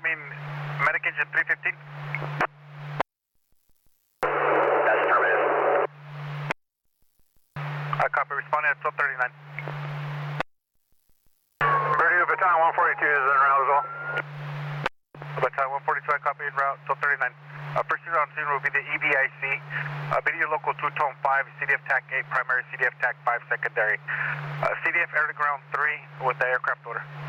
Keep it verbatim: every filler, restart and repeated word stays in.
incoming medic engine three fifteen. That's affirmative. I copy, responding at twelve thirty-nine. Purdue Baton one forty-two is en route as well. Battalion one forty-two, I copy en route, twelve thirty-nine. Uh, first unit on scene will be the E B I C, uh, video local two tone five, C D F TAC eight primary, C D F TAC five secondary. Uh, C D F air to ground three with the aircraft order.